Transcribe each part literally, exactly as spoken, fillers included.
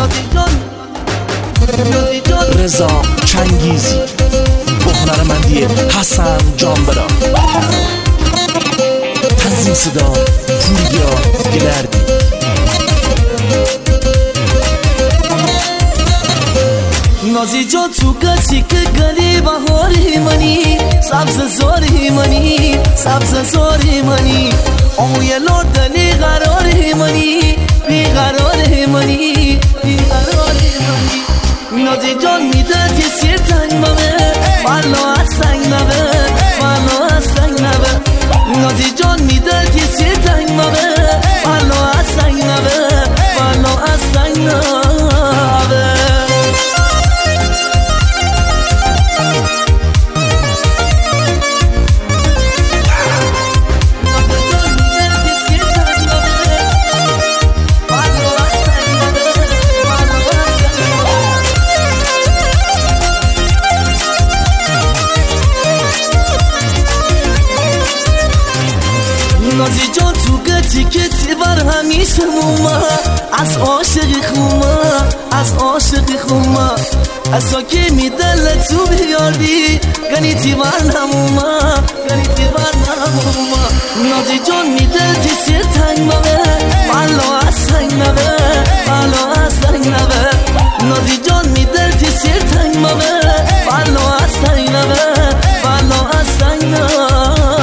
رضا چنگیزی با هنرمندی حسن جانبرا، تنظیم صدا پوریا گلردی. نازی جا تو کسی که گلی بهاری منی، سبز زاری منی، سبز زاری منی، آوی لردنی قراری منی، بی قراری منی، بی قراری منی. نازی جان میده سیر تنگ ممه، والا از سنگ نبه، والا از سنگ نبه. نازی جان میده سیر تنگ ممه، والا از سنگ نبه، والا از سنگ نبه. نازی جان تو گتی که تیبر همیشه موما، از عاشقی خوما، از عاشقی خوما. از که میدل تو بیاری گنی تیبر نموما، گنی تیبر نموما. نازی جان میدل تی سیر تنگ مبه، والا از سنگ نبه، والا از سنگ نبه. نازی جان میدل تی سیر تنگ مبه، والا از سنگ نبه، والا از سنگ نبه.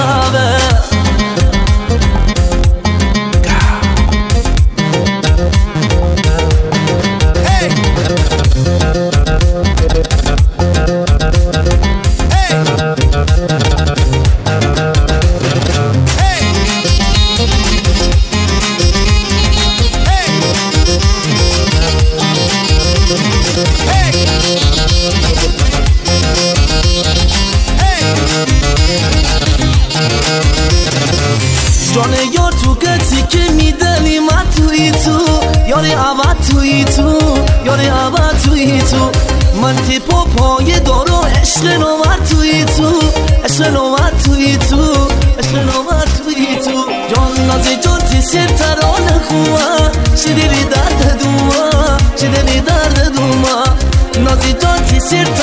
جان یار تو گتی که میدلی من توی تو، یاری عبد توی تو، یاری عبد توی تو. من تیپا پای دارو عشق نومد توی تو، عشق نومد توی تو، عشق نومد توی تو. جان نازی جان تی سیر ترانه خواه، شدیلی درد دوما، شدیلی درد دوما. نازی جان تی سیر